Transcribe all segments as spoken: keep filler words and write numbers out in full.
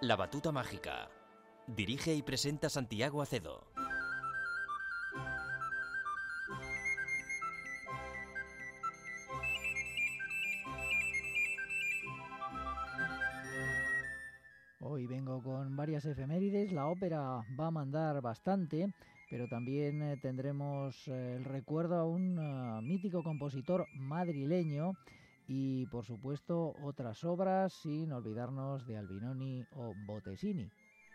La Batuta Mágica. Dirige y presenta Santiago Acedo. Hoy vengo con varias efemérides. La ópera va a mandar bastante, pero también eh, tendremos eh, el recuerdo a un uh, mítico compositor madrileño y, por supuesto, otras obras, sin olvidarnos de Albinoni o Bottesini.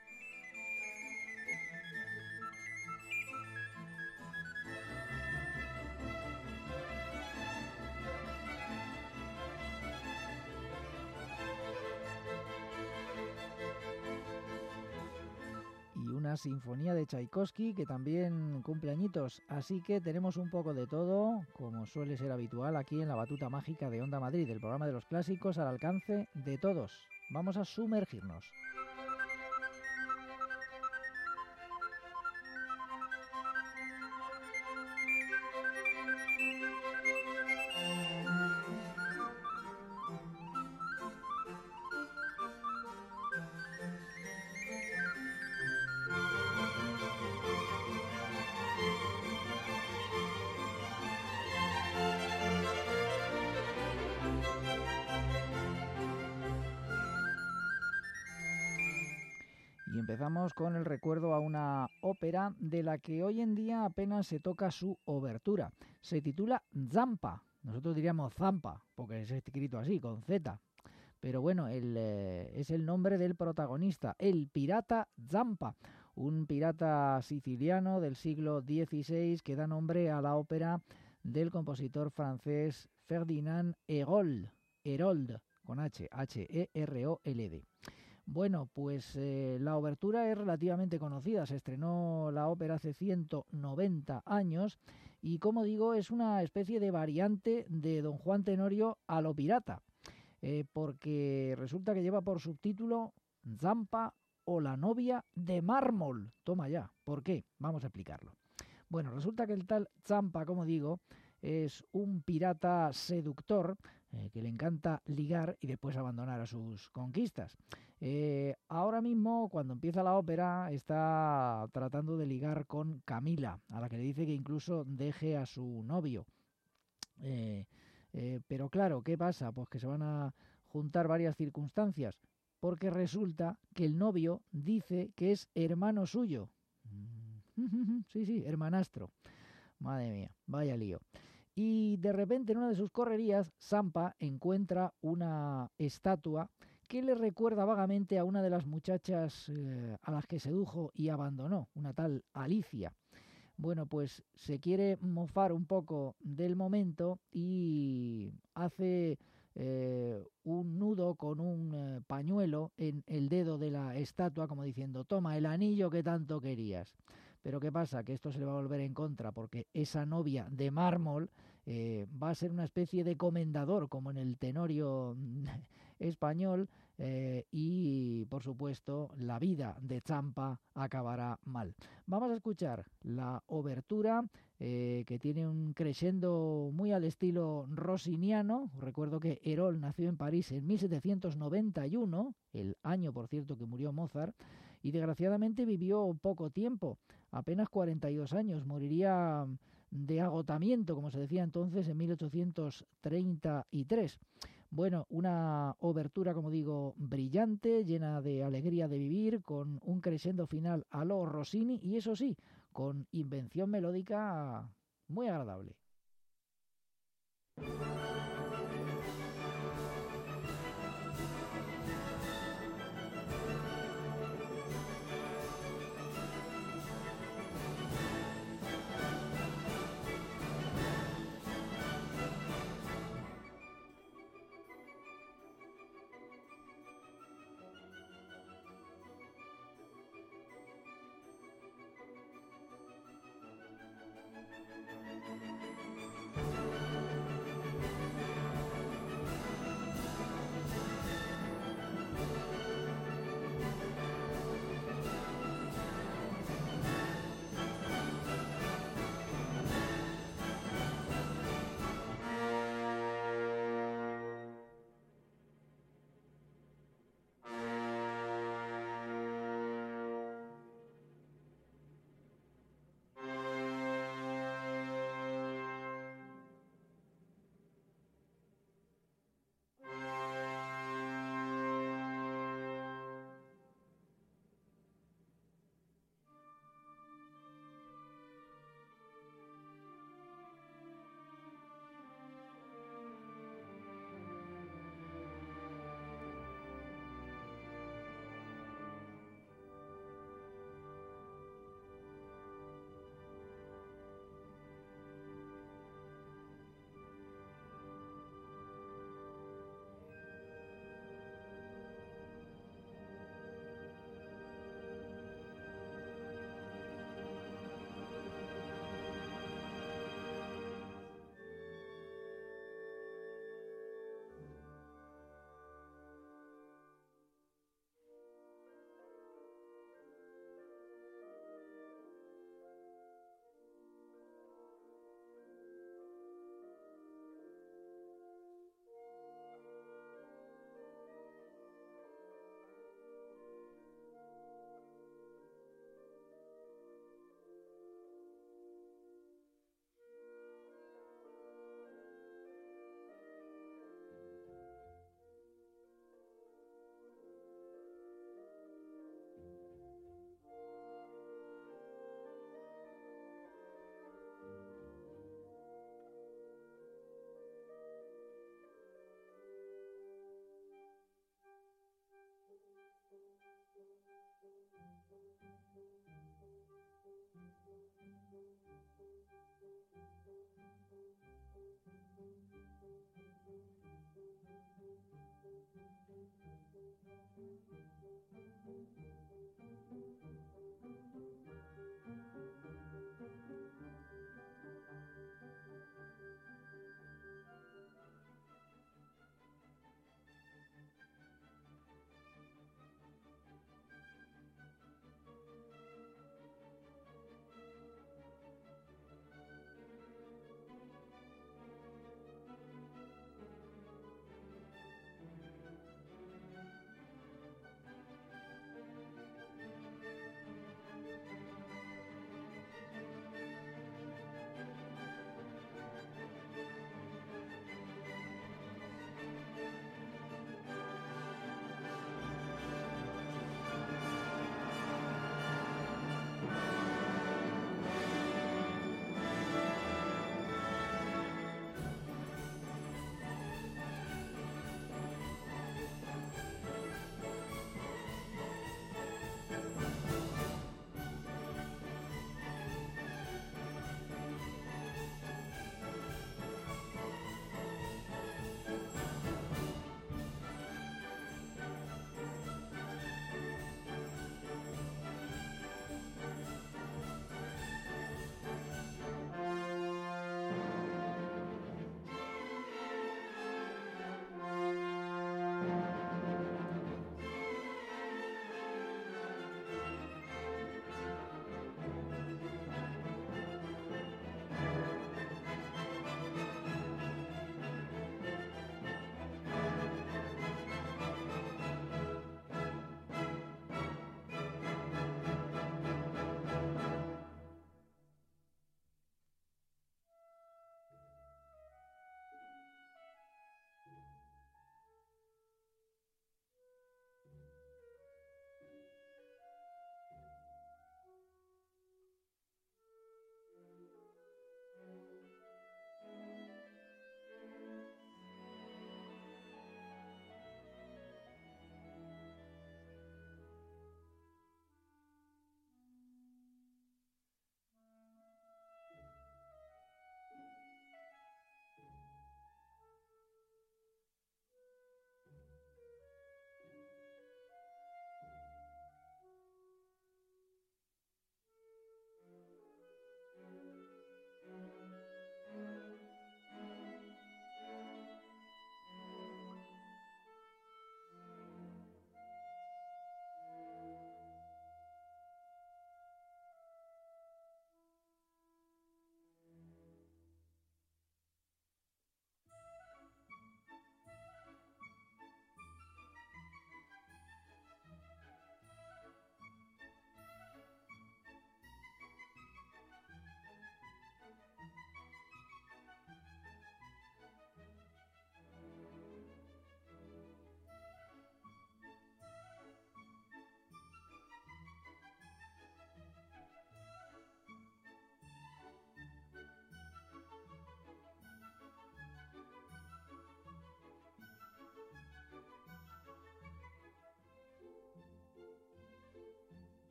Y una sinfonía de Tchaikovsky que también cumple añitos, así que tenemos un poco de todo, como suele ser habitual aquí en la Batuta Mágica de Onda Madrid, el programa de los clásicos al alcance de todos. Vamos a sumergirnos. Y empezamos con el recuerdo a una ópera de la que hoy en día apenas se toca su obertura. Se titula Zampa. Nosotros diríamos Zampa, porque es escrito así, con Z. Pero bueno, el, eh, es el nombre del protagonista, el pirata Zampa, un pirata siciliano del siglo dieciséis que da nombre a la ópera del compositor francés Ferdinand Hérold, Hérold, con H, H E R O L D. Bueno, pues eh, la obertura es relativamente conocida, se estrenó la ópera hace ciento noventa años y, como digo, es una especie de variante de Don Juan Tenorio a lo pirata, eh, porque resulta que lleva por subtítulo Zampa o la novia de mármol. Toma ya, ¿por qué? Vamos a explicarlo. Bueno, resulta que el tal Zampa, como digo, es un pirata seductor eh, que le encanta ligar y después abandonar a sus conquistas. Eh, ahora mismo, cuando empieza la ópera, está tratando de ligar con Camila, a la que le dice que incluso deje a su novio. Eh, eh, pero claro, ¿qué pasa? Pues que se van a juntar varias circunstancias, porque resulta que el novio dice que es hermano suyo. Sí, sí, hermanastro. Madre mía, vaya lío. Y de repente en una de sus correrías, Zampa encuentra una estatua que le recuerda vagamente a una de las muchachas eh, a las que sedujo y abandonó, una tal Alicia. Bueno, pues se quiere mofar un poco del momento y hace eh, un nudo con un eh, pañuelo en el dedo de la estatua, como diciendo, toma el anillo que tanto querías. Pero ¿qué pasa? Que esto se le va a volver en contra, porque esa novia de mármol eh, va a ser una especie de comendador, como en el Tenorio español, eh, y por supuesto la vida de Zampa acabará mal. Vamos a escuchar la obertura eh, que tiene un crescendo muy al estilo rossiniano. Recuerdo que Hérold nació en París en mil setecientos noventa y uno, el año por cierto que murió Mozart, y desgraciadamente vivió poco tiempo, apenas cuarenta y dos años. Moriría de agotamiento, como se decía entonces, en mil ochocientos treinta y tres. Bueno, una obertura, como digo, brillante, llena de alegría de vivir, con un crescendo final a lo Rossini y, eso sí, con invención melódica muy agradable.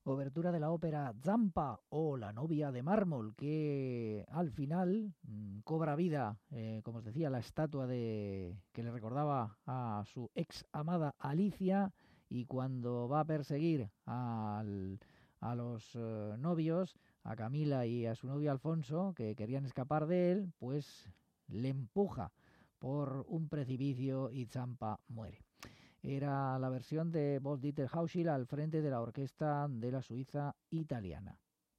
Obertura de la ópera Zampa o La novia de mármol, que al final mmm, cobra vida, eh, como os decía, la estatua de que le recordaba a su ex amada Alicia, y cuando va a perseguir al, a los eh, novios, a Camila y a su novio Alfonso, que querían escapar de él, pues le empuja por un precipicio y Zampa muere. Era la versión de Wolf-Dieter Hauschild al frente de la orquesta de la Suiza italiana.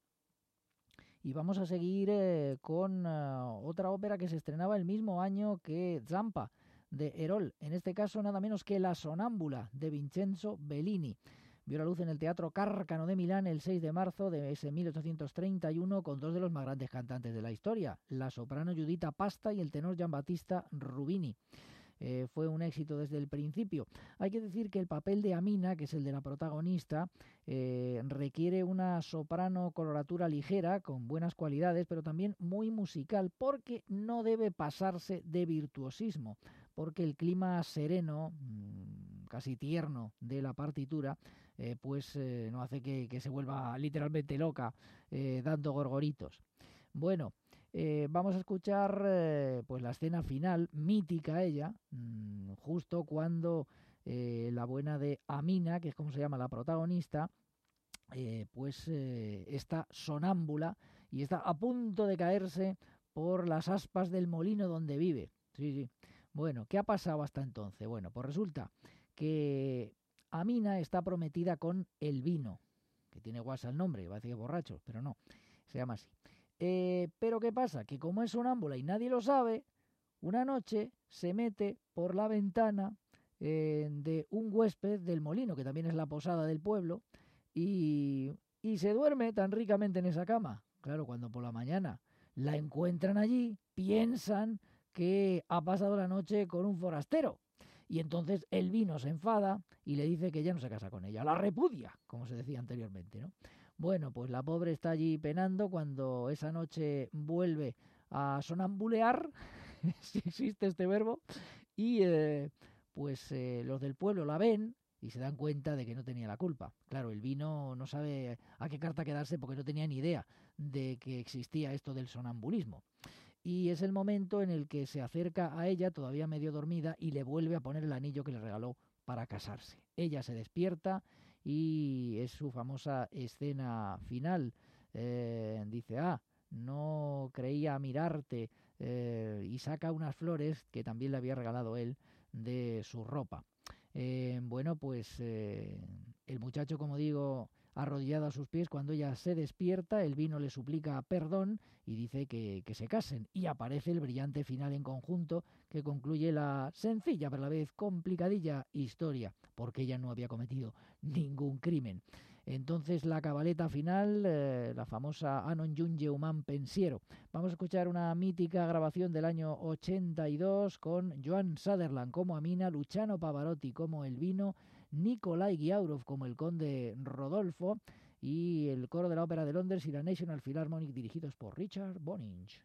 Y vamos a seguir eh, con uh, otra ópera que se estrenaba el mismo año que Zampa, de Herol. En este caso nada menos que La Sonámbula, de Vincenzo Bellini. Vio la luz en el Teatro Cárcano de Milán el seis de marzo de ese mil ochocientos treinta y uno con dos de los más grandes cantantes de la historia, la soprano Giuditta Pasta y el tenor Giambattista Rubini. Eh, fue un éxito desde el principio. Hay que decir que el papel de Amina, que es el de la protagonista, eh, requiere una soprano coloratura ligera, con buenas cualidades, pero también muy musical, porque no debe pasarse de virtuosismo, porque el clima sereno, mmm, casi tierno de la partitura, eh, pues eh, no hace que, que se vuelva literalmente loca, eh, dando gorgoritos. Bueno, Eh, vamos a escuchar eh, pues la escena final, mítica ella, mmm, justo cuando eh, la buena de Amina, que es como se llama la protagonista, eh, pues eh, está sonámbula y está a punto de caerse por las aspas del molino donde vive. Sí, sí. Bueno, ¿qué ha pasado hasta entonces? Bueno, pues resulta que Amina está prometida con el vino, que tiene guasa el nombre, va a decir que borracho, pero no, se llama así. Eh, pero ¿qué pasa? Que como es sonámbula y nadie lo sabe, una noche se mete por la ventana eh, de un huésped del molino, que también es la posada del pueblo, y, y se duerme tan ricamente en esa cama. Claro, cuando por la mañana la encuentran allí, piensan que ha pasado la noche con un forastero. Y entonces el vino se enfada y le dice que ya no se casa con ella, la repudia, como se decía anteriormente, ¿no? Bueno, pues la pobre está allí penando cuando esa noche vuelve a sonambulear, si existe este verbo, y eh, pues eh, los del pueblo la ven y se dan cuenta de que no tenía la culpa. Claro, el vino no sabe a qué carta quedarse porque no tenía ni idea de que existía esto del sonambulismo. Y es el momento en el que se acerca a ella, todavía medio dormida, y le vuelve a poner el anillo que le regaló para casarse. Ella se despierta y es su famosa escena final. Eh, dice, ah, no creía mirarte, eh, y saca unas flores que también le había regalado él de su ropa. Eh, bueno, pues eh, el muchacho, como digo, arrodillado a sus pies, cuando ella se despierta, el vino le suplica perdón y dice que, que se casen. Y aparece el brillante final en conjunto que concluye la sencilla pero a la vez complicadilla historia, porque ella no había cometido ningún crimen. Entonces la cabaleta final, eh, la famosa Anon Giunge Human Pensiero. Vamos a escuchar una mítica grabación del año ochenta y dos con Joan Sutherland como Amina, Luciano Pavarotti como el vino, Nikolai Giaurov como el conde Rodolfo y el coro de la Ópera de Londres y la National Philharmonic dirigidos por Richard Boninch.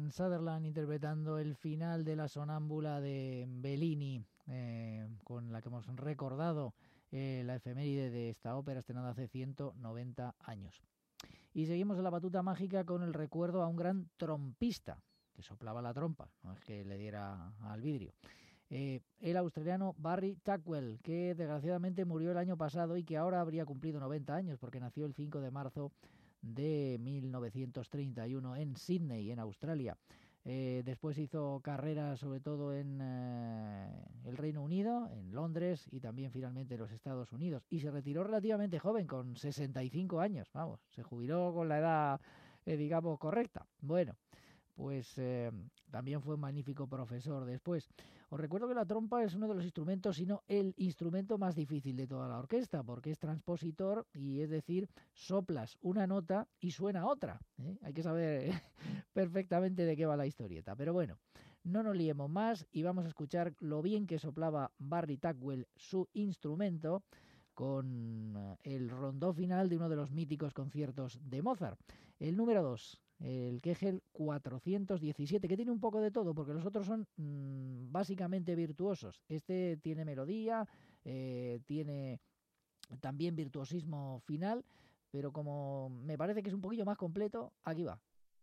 Kiefer Sutherland interpretando el final de La Sonámbula de Bellini, eh, con la que hemos recordado eh, la efeméride de esta ópera estrenada hace ciento noventa años. Y seguimos en la batuta mágica con el recuerdo a un gran trompista que soplaba la trompa, no es que le diera al vidrio. Eh, el australiano Barry Tuckwell, que desgraciadamente murió el año pasado y que ahora habría cumplido noventa años porque nació el cinco de marzo de mil novecientos treinta y uno en Sydney, en Australia. Eh, después hizo carrera sobre todo en eh, el Reino Unido, en Londres y también finalmente en los Estados Unidos. Y se retiró relativamente joven, con sesenta y cinco años. Vamos, se jubiló con la edad, eh, digamos, correcta. Bueno, pues eh, también fue un magnífico profesor después. Os recuerdo que la trompa es uno de los instrumentos, si no el instrumento más difícil de toda la orquesta, porque es transpositor y es decir, soplas una nota y suena otra, ¿eh? Hay que saber perfectamente de qué va la historieta. Pero bueno, no nos liemos más y vamos a escuchar lo bien que soplaba Barry Tuckwell su instrumento con el rondó final de uno de los míticos conciertos de Mozart, el número dos. El Kegel cuatrocientos diecisiete, que tiene un poco de todo, porque los otros son mmm, básicamente virtuosos. Este tiene melodía, eh, tiene también virtuosismo final, pero como me parece que es un poquillo más completo, aquí va.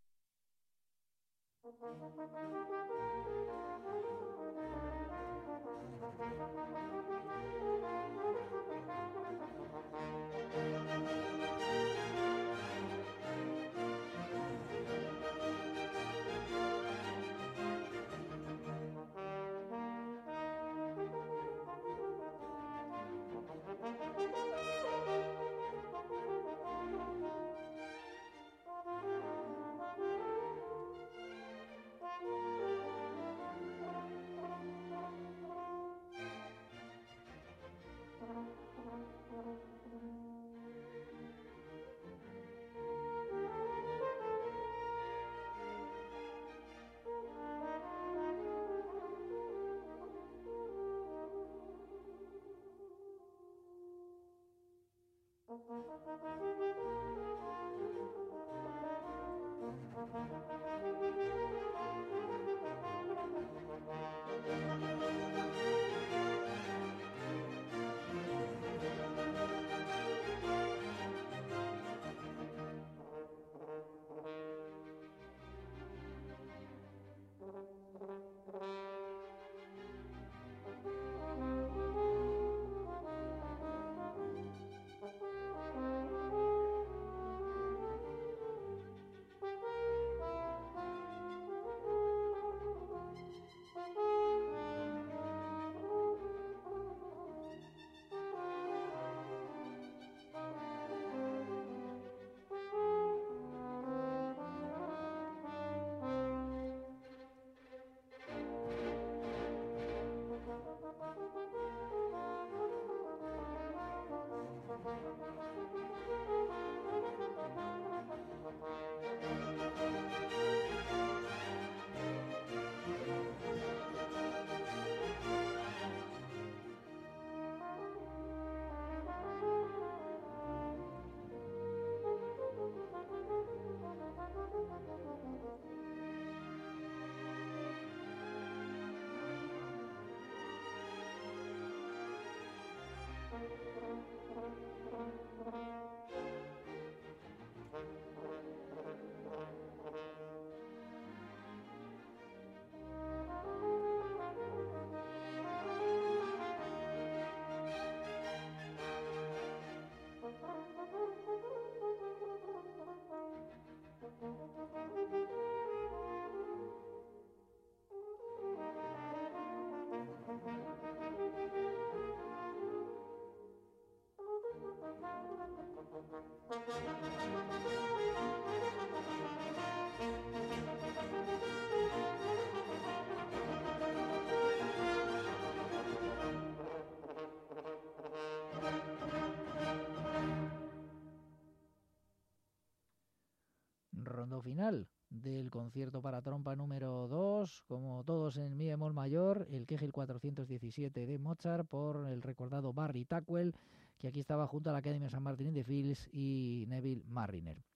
Rondo final del concierto para trompa número dos, como todos en mi bemol mayor, el Kegel cuatrocientos diecisiete de Mozart por el recordado Barry Tuckwell, que aquí estaba junto a la Academia San Martín de Fields y Neville Marriner.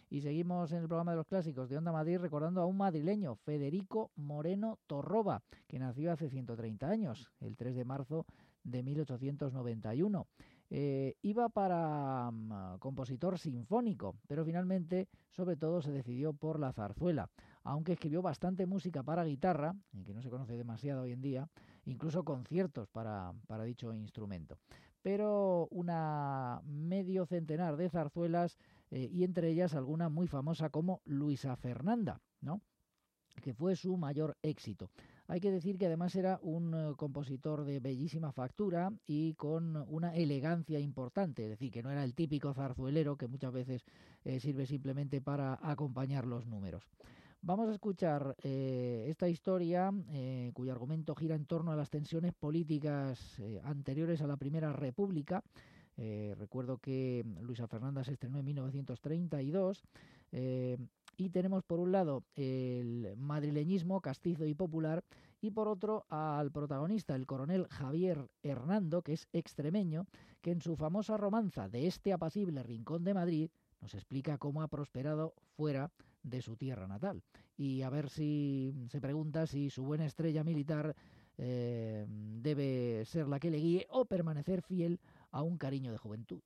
Y seguimos en el programa de los clásicos de Onda Madrid recordando a un madrileño, Federico Moreno Torroba, que nació hace ciento treinta años, el tres de marzo de mil ochocientos noventa y uno. Eh, iba para um, compositor sinfónico, pero finalmente sobre todo se decidió por la zarzuela, aunque escribió bastante música para guitarra, que no se conoce demasiado hoy en día, incluso conciertos para, para dicho instrumento. Pero una medio centenar de zarzuelas eh, y entre ellas alguna muy famosa como Luisa Fernanda, ¿no?, que fue su mayor éxito. Hay que decir que además era un uh, compositor de bellísima factura y con una elegancia importante, es decir, que no era el típico zarzuelero que muchas veces eh, sirve simplemente para acompañar los números. Vamos a escuchar eh, esta historia eh, cuyo argumento gira en torno a las tensiones políticas eh, anteriores a la Primera República. Eh, recuerdo que Luisa Fernanda se estrenó en mil novecientos treinta y dos eh, y tenemos por un lado el madrileñismo castizo y popular y por otro al protagonista, el coronel Javier Hernando, que es extremeño, que en su famosa romanza De este apacible rincón de Madrid nos explica cómo ha prosperado fuera de su tierra natal. Y a ver si se pregunta si su buena estrella militar eh, debe ser la que le guíe o permanecer fiel a un cariño de juventud.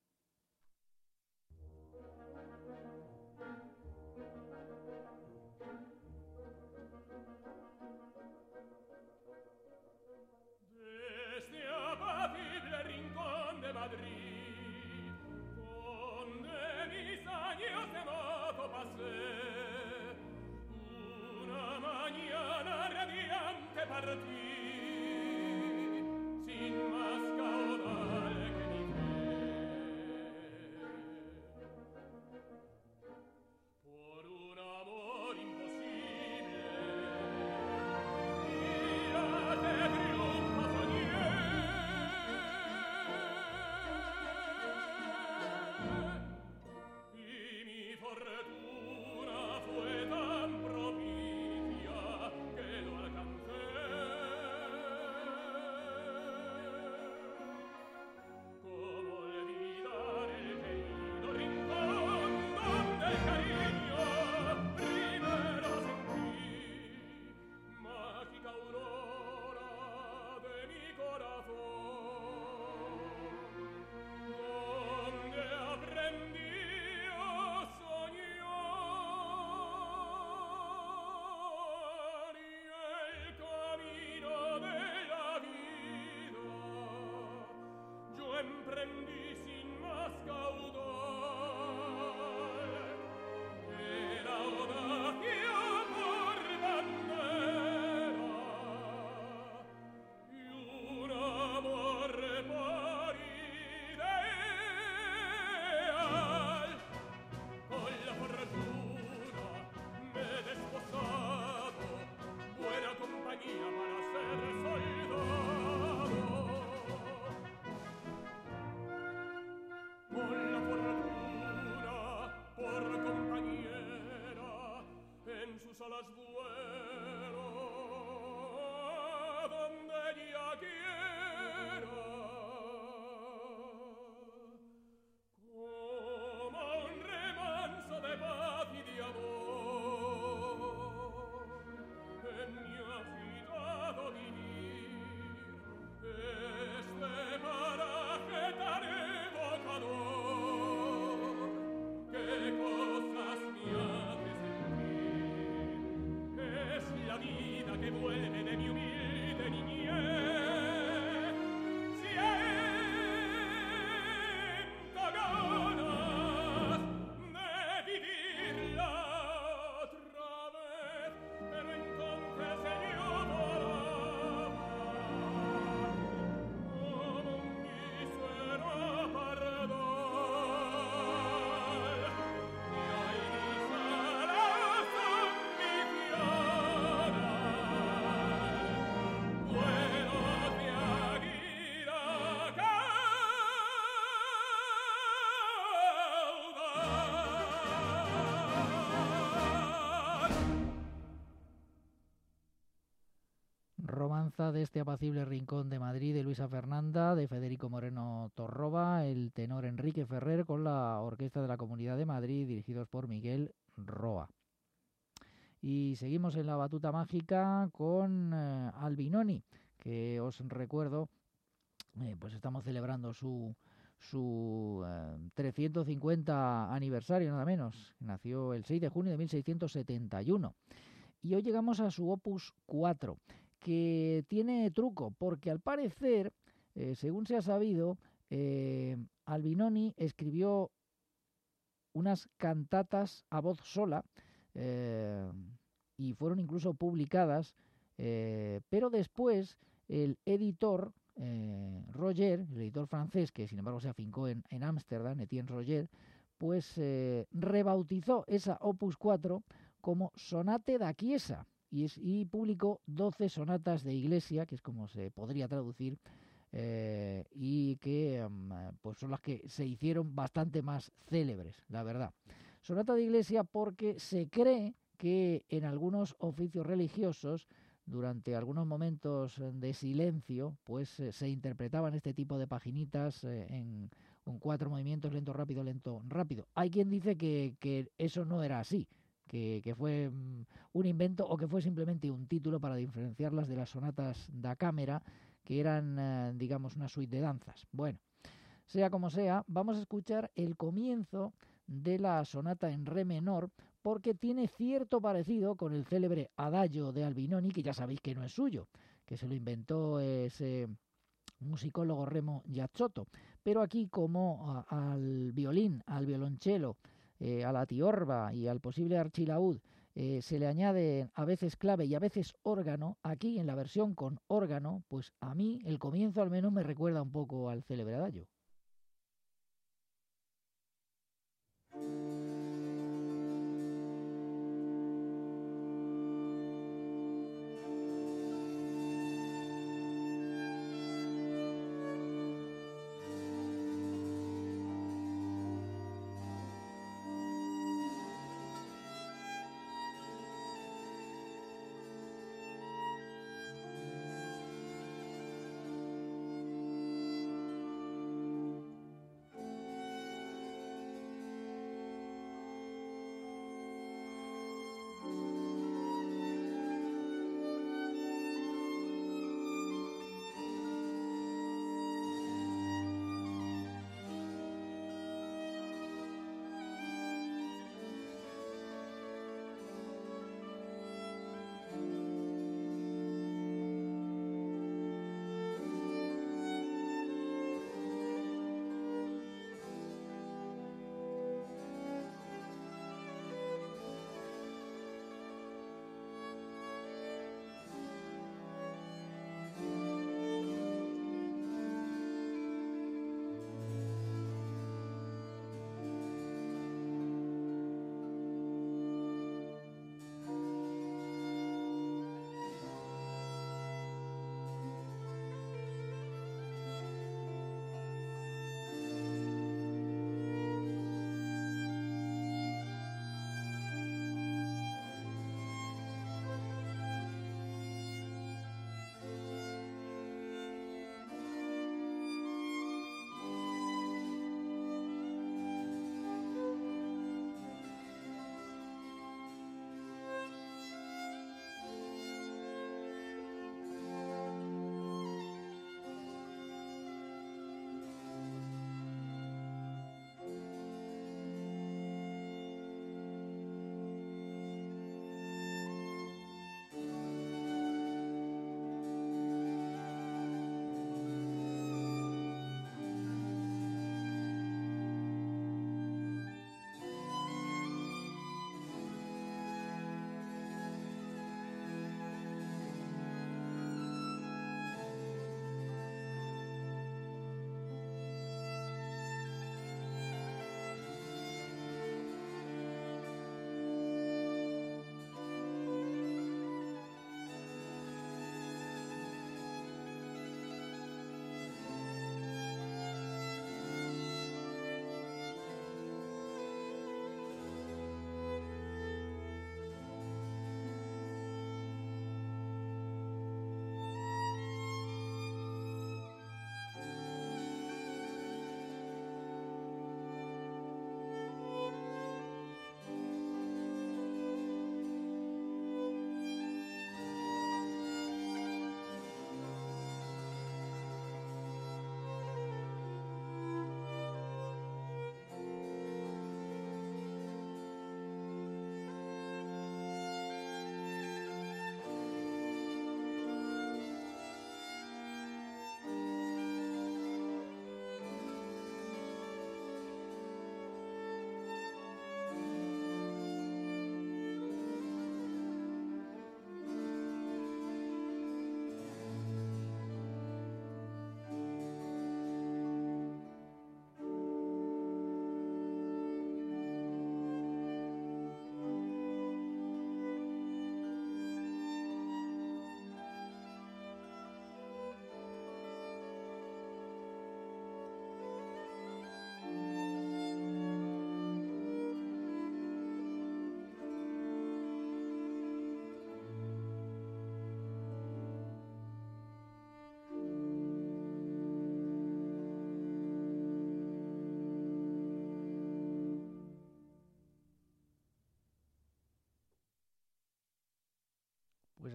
Desde apacible rincón de Madrid, donde mis años de mozo pasé, una mañana radiante partí, sin más caudal que mi fe. romanza de este apacible rincón de Madrid de Luisa Fernanda, de Federico Moreno Torroba, el tenor Enrique Ferrer con la Orquesta de la Comunidad de Madrid, dirigidos por Miguel Roa. Y seguimos en la batuta mágica con eh, Albinoni, que os recuerdo, eh, pues estamos celebrando su, su eh, trescientos cincuenta aniversario, nada menos. Nació el seis de junio de mil seiscientos setenta y uno. Y hoy llegamos a su opus cuatro, que tiene truco, porque al parecer, eh, según se ha sabido, eh, Albinoni escribió unas cantatas a voz sola, eh, y fueron incluso publicadas, eh, pero después el editor eh, Roger, el editor francés, que sin embargo se afincó en Ámsterdam, Etienne Roger, pues eh, rebautizó esa opus cuatro como Sonate da Chiesa y, es, y publicó doce sonatas de iglesia, que es como se podría traducir, eh, y que um, pues son las que se hicieron bastante más célebres, la verdad. Sonata de iglesia porque se cree que en algunos oficios religiosos, durante algunos momentos de silencio, pues eh, se interpretaban este tipo de paginitas eh, en, en cuatro movimientos, lento, rápido, lento, rápido. Hay quien dice que, que eso no era así, que, que fue um, un invento o que fue simplemente un título para diferenciarlas de las sonatas da cámara, que eran, eh, digamos, una suite de danzas. Bueno, sea como sea, vamos a escuchar el comienzo de la sonata en re menor, porque tiene cierto parecido con el célebre adagio de Albinoni, que ya sabéis que no es suyo, que se lo inventó ese musicólogo Remo Giazzotto. Pero aquí, como a, al violín, al violonchelo, eh, a la tiorba y al posible archilaúd eh, se le añade a veces clave y a veces órgano, aquí en la versión con órgano, pues a mí el comienzo al menos me recuerda un poco al célebre adagio.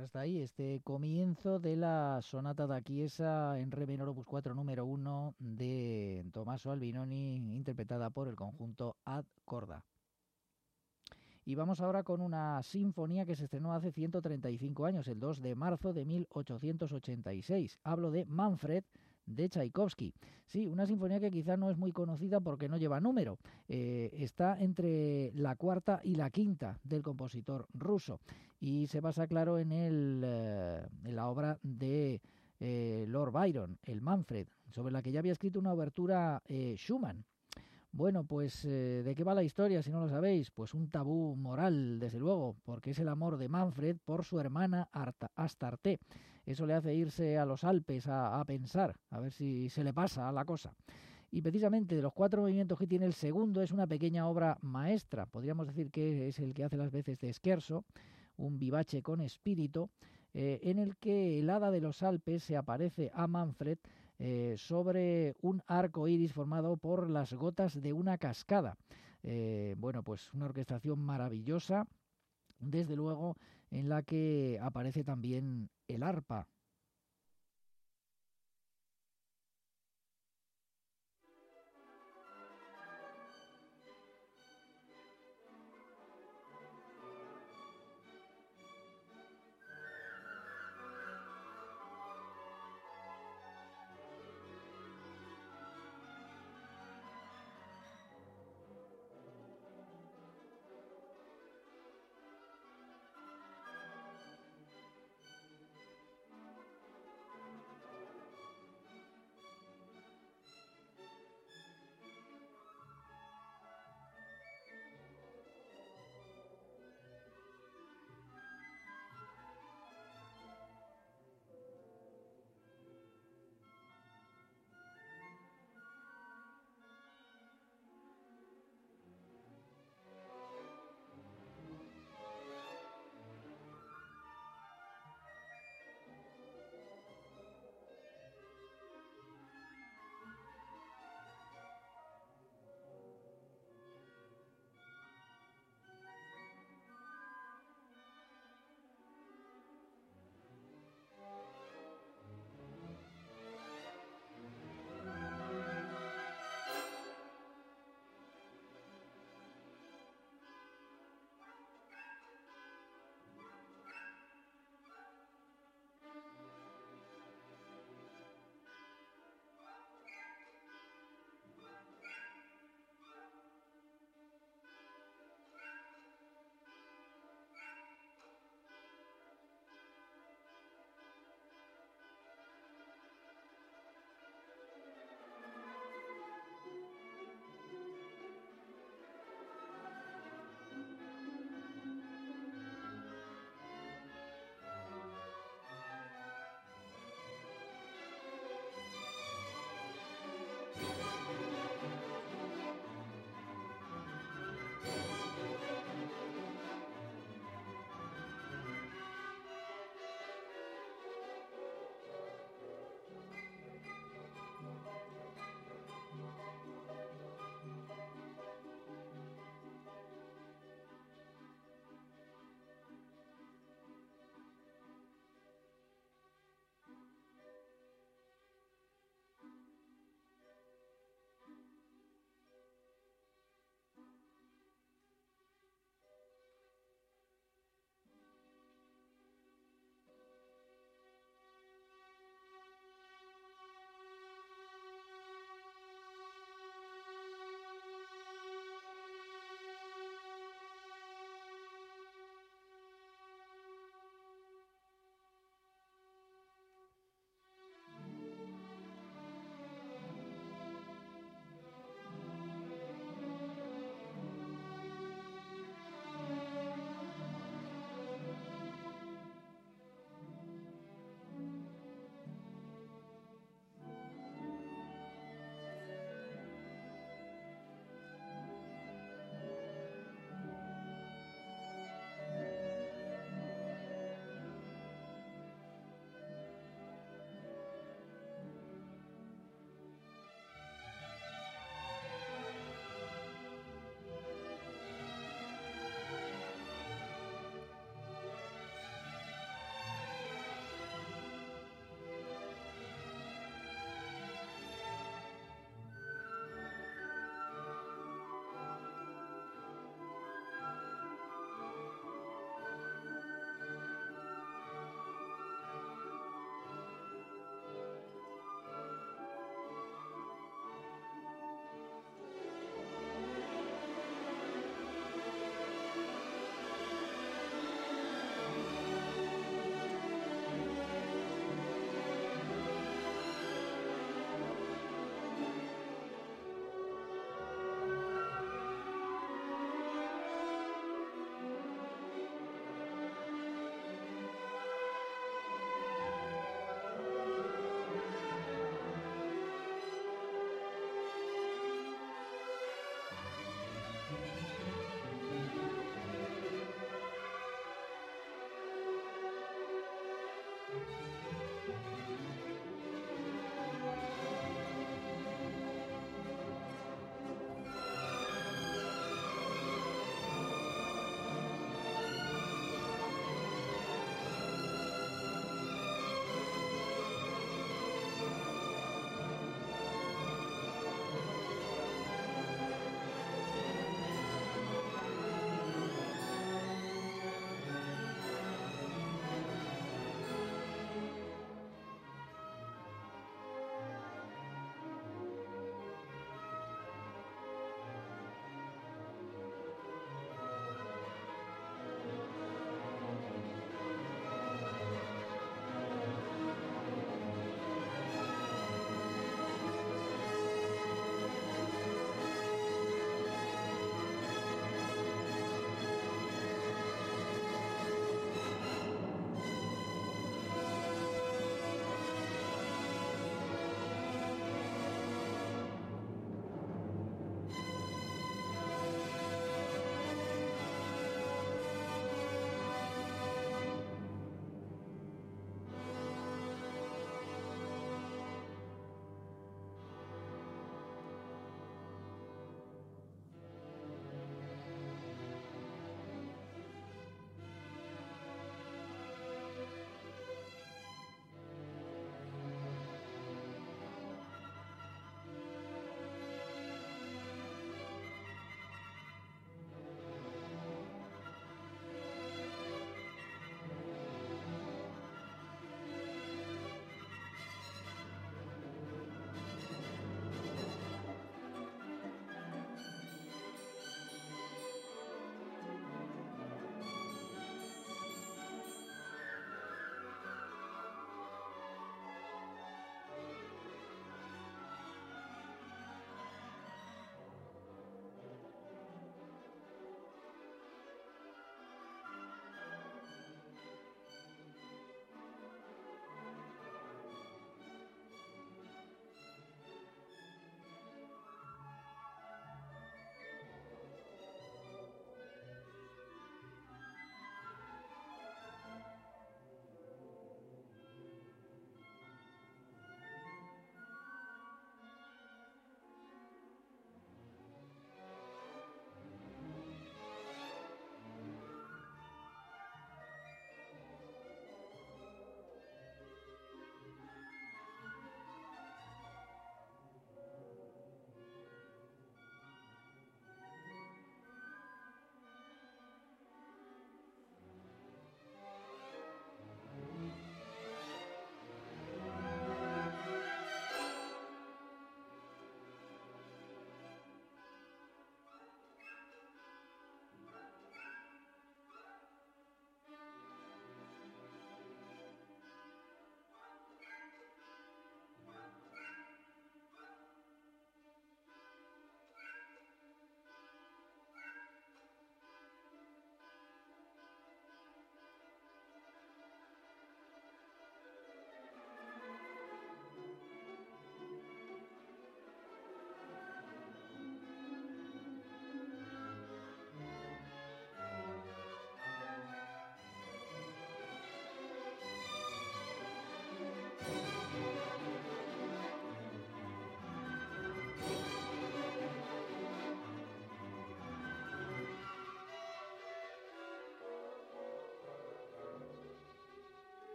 hasta ahí este comienzo de la sonata da Chiesa en re menor opus cuatro número uno de Tommaso Albinoni, interpretada por el conjunto Ad Corda. Y vamos ahora con una sinfonía que se estrenó hace ciento treinta y cinco años, el dos de marzo de mil ochocientos ochenta y seis. Hablo de Manfred, de Tchaikovsky. Sí, una sinfonía que quizá no es muy conocida porque no lleva número. Eh, está entre la cuarta y la quinta del compositor ruso y se basa, claro, en, el, eh, en la obra de eh, Lord Byron, el Manfred, sobre la que ya había escrito una obertura eh, Schumann. Bueno, pues eh, ¿de qué va la historia si no lo sabéis? Pues un tabú moral, desde luego, porque es el amor de Manfred por su hermana Astarte. Eso le hace irse a los Alpes a, a pensar, a ver si se le pasa la cosa. Y precisamente de los cuatro movimientos que tiene, el segundo es una pequeña obra maestra. Podríamos decir que es el que hace las veces de Scherzo, un vivace con espíritu, eh, en el que el hada de los Alpes se aparece a Manfred Eh, sobre un arco iris formado por las gotas de una cascada. Eh, bueno, pues una orquestación maravillosa, desde luego, en la que aparece también el arpa.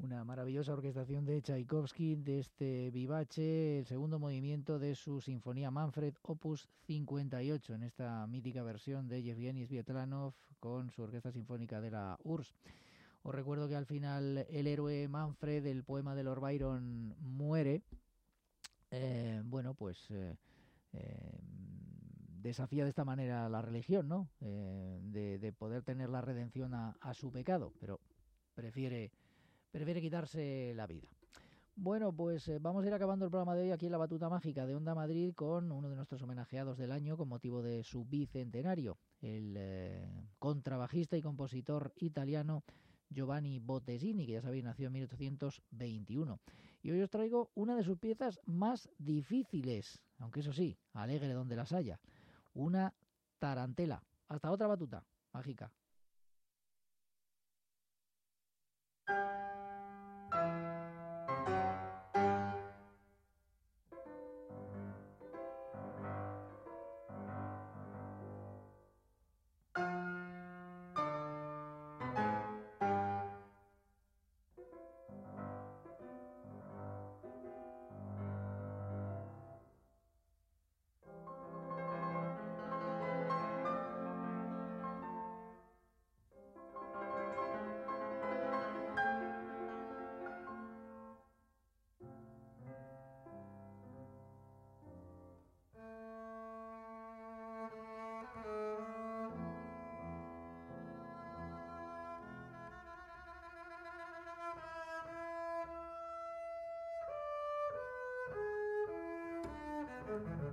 Una maravillosa orquestación de Tchaikovsky de este vivace, el segundo movimiento de su Sinfonía Manfred, opus cincuenta y ocho, en esta mítica versión de Yevgeny Sviatlanov con su Orquesta Sinfónica de la U R S S. Os recuerdo que al final el héroe Manfred, el poema de Lord Byron, muere. Eh, bueno, pues eh, eh, desafía de esta manera la religión, ¿no? Eh, de, de poder tener la redención a, a su pecado, pero prefiere... prefiere quitarse la vida. Bueno, pues eh, vamos a ir acabando el programa de hoy aquí en la Batuta Mágica de Onda Madrid con uno de nuestros homenajeados del año con motivo de su bicentenario, el eh, contrabajista y compositor italiano Giovanni Bottesini, que ya sabéis nació en mil ochocientos veintiuno. Y hoy os traigo una de sus piezas más difíciles, aunque eso sí, alegre donde las haya, una tarantela. Hasta otra Batuta Mágica. Thank you.